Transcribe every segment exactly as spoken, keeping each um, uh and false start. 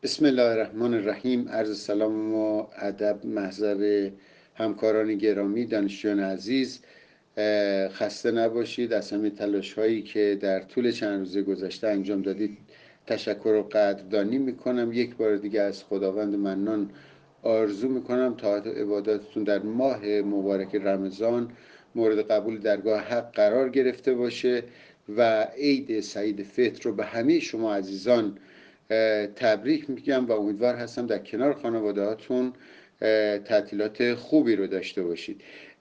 بسم الله الرحمن الرحیم. عرض سلام و ادب محضر همکاران گرامی، دانشجویان عزیز. خسته نباشید از همه تلاش هایی که در طول چند روز گذشته انجام دادید. تشکر و قدردانی میکنم. یک بار دیگه از خداوند منان آرزو میکنم طاعت و عباداتتون در ماه مبارک رمضان مورد قبول درگاه حق قرار گرفته باشه و عید سعید فطر رو به همه شما عزیزان تبریک میگم و امیدوار هستم در کنار خانواده‌هاتون تعطیلات خوبی رو داشته باشید.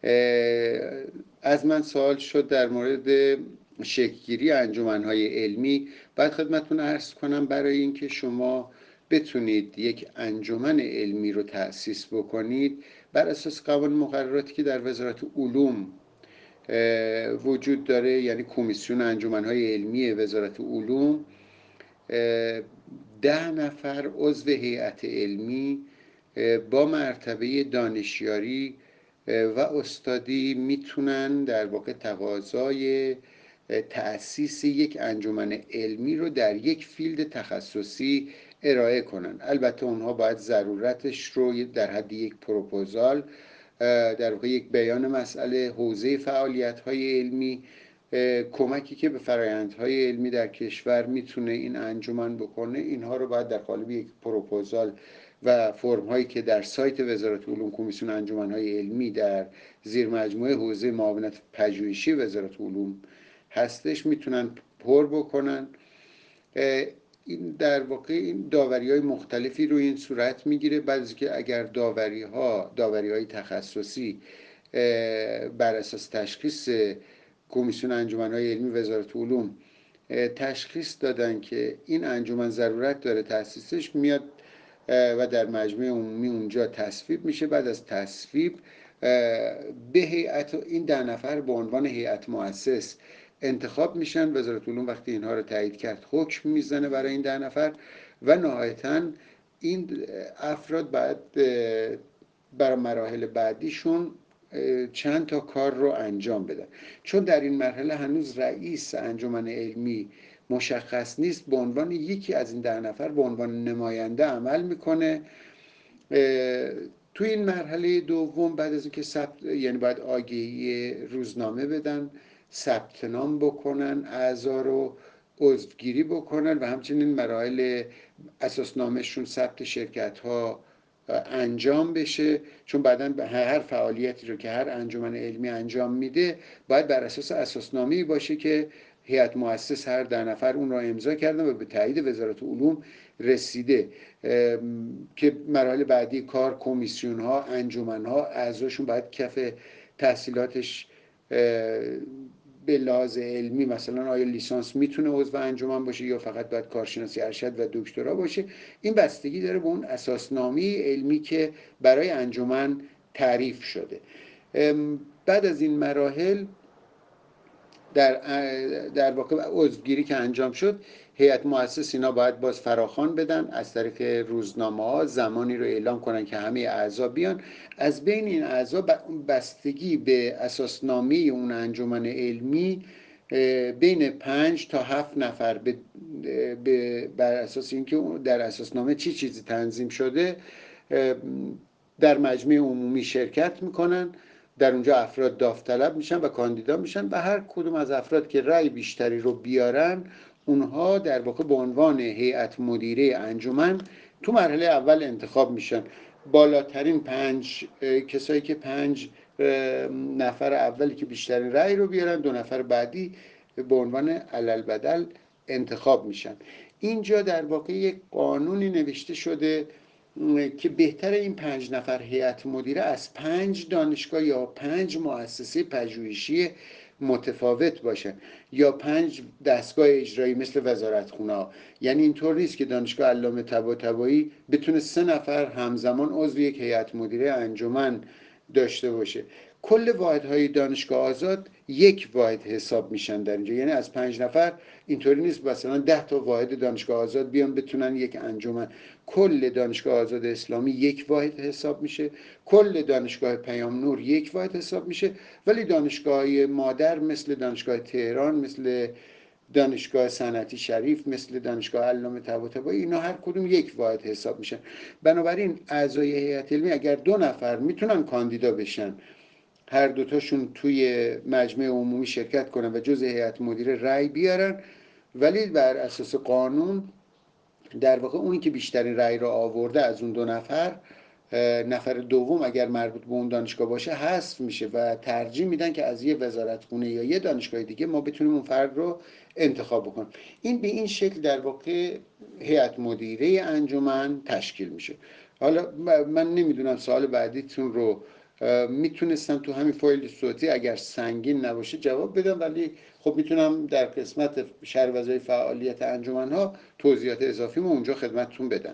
از من سوال شد در مورد شکل‌گیری انجمن‌های علمی. بعد خدمتتون عرض کنم برای اینکه شما بتونید یک انجمن علمی رو تأسیس بکنید بر اساس قوانین مقرراتی که در وزارت علوم وجود داره، یعنی کمیسیون انجمن‌های علمی وزارت علوم، ده نفر عضو هیئت علمی با مرتبه دانشیاری و استادی میتونن در واقع تقاضای تأسیس یک انجمن علمی رو در یک فیلد تخصصی ارائه کنن. البته اونها باید ضرورتش رو در حد یک پروپوزال، در واقع یک بیان مسئله، حوزه فعالیت‌های علمی، کمکی که به فرآیندهای علمی در کشور میتونه این انجمن بکنه، اینها رو باید در قالب یک پروپوزال و فرم هایی که در سایت وزارت علوم کمیسیون انجمن‌های علمی در زیر مجموعه حوزه معاونت پژوهشی وزارت علوم هستش میتونن پر بکنن. این در واقع این داوری های مختلفی رو این صورت میگیره. بعد از که اگر داوری ها داوری های تخصصی بر اساس تشخیص کمیسیون انجمن‌های علمی وزارت علوم تشخیص دادن که این انجمن ضرورت داره تأسیسش، میاد و در مجمع عمومی اونجا تصویب میشه. بعد از تصویب به هیئت، این ده نفر به عنوان هیئت مؤسس انتخاب میشن. وزارت علوم وقتی اینها رو تایید کرد حکم میزنه برای این ده نفر و نهایتاً این افراد بعد برای مراحل بعدیشون چند تا کار رو انجام بدن. چون در این مرحله هنوز رئیس انجمن علمی مشخص نیست، به عنوان یکی از این ده نفر به عنوان نماینده عمل میکنه. تو این مرحله دوم بعد از اینکه ثبت، یعنی باید آگهی روزنامه بدن، ثبت نام بکنن، اعضا رو عضوگیری بکنن و همچنین مراحل اساسنامهشون ثبت شرکت ها انجام بشه. چون بعداً هر فعالیتی رو که هر انجمن علمی انجام میده باید بر اساس اساسنامه‌ای باشه که هیئت مؤسس هر ده نفر اون را امضا کردن و به تایید وزارت علوم رسیده، که مراحل بعدی کار، کمیسیون ها، انجمن ها، اعضاشون باید کف تحصیلاتش به لحاظ علمی، مثلا آیا لیسانس میتونه عضو انجمن باشه یا فقط باید کارشناسی ارشد و دکترا باشه. این بستگی داره به اون اساسنامه علمی که برای انجمن تعریف شده. بعد از این مراحل در در واقع عضوگیری که انجام شد، هیئت مؤسس اینا باید باز فراخوان بدن از طریق روزنامه ها، زمانی رو اعلام کنن که همه اعضا بیان. از بین این اعضا بستگی به اساسنامه اون انجمن علمی بین پنج تا هفت نفر به بر اساس اینکه در اساسنامه چی چیزی تنظیم شده در مجمع عمومی شرکت میکنن. در اونجا افراد داوطلب میشن و کاندیدا میشن و هر کدوم از افراد که رأی بیشتری رو بیارن اونها در واقع به عنوان هیئت مدیره انجمن تو مرحله اول انتخاب میشن. بالاترین پنج کسایی که پنج نفر اولی که بیشترین رأی رو بیارن، دو نفر بعدی به عنوان علالبدل انتخاب میشن. اینجا در واقع یک قانونی نوشته شده که بهتر این پنج نفر هیئت مدیره از پنج دانشگاه یا پنج مؤسسه پژوهشی متفاوت باشن یا پنج دستگاه اجرایی مثل وزارتخونه. یعنی اینطور نیست که دانشگاه علامه طباطبایی بتونه سه نفر همزمان عضو یک هیئت مدیره انجمن داشته باشه. کل واحدهای دانشگاه آزاد یک واحد حساب میشن در اینجا. یعنی از پنج نفر اینطوری نیست مثلا ده تا واحد دانشگاه آزاد بیان بتونن یک انجمن. کل دانشگاه آزاد اسلامی یک واحد حساب میشه، کل دانشگاه پیام نور یک واحد حساب میشه، ولی دانشگاه مادر مثل دانشگاه تهران، مثل دانشگاه صنعتی شریف، مثل دانشگاه علامه طباطبایی، اینا هر کدوم یک واحد حساب میشن. بنابراین اعضای هیئت علمی اگر دو نفر میتونن کاندیدا بشن، هر دوتاشون توی مجمع عمومی شرکت کنن و جز هیئت مدیره رأی بیارن، ولی بر اساس قانون در واقع اونی که بیشترین رأی را آورده از اون دو نفر، نفر دوم اگر مربوط به اون دانشگاه باشه حذف میشه و ترجیح میدن که از یه وزارتخونه یا یه دانشگاه دیگه ما بتونیم اون فرد رو انتخاب بکنیم. این به این شکل در واقع هیئت مدیره انجمن تشکیل میشه. حالا من نمیدونم سوال بعدیتون رو میتونستم تو همین فایل صوتی اگر سنگین نباشه جواب بدم، ولی خب میتونم در قسمت شرح وظایف فعالیت انجمن‌ها توضیحات اضافی ما اونجا خدمتتون بدم.